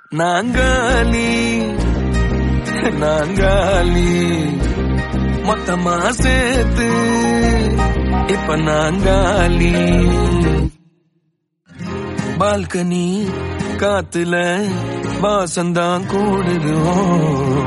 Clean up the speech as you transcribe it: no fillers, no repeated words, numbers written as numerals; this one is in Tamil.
நாங்காலி நாங்காலி மொத்தமா சேர்த்து இப்ப நாங்காலி. பால்கனி காத்துல வாசந்தான் கூடுது.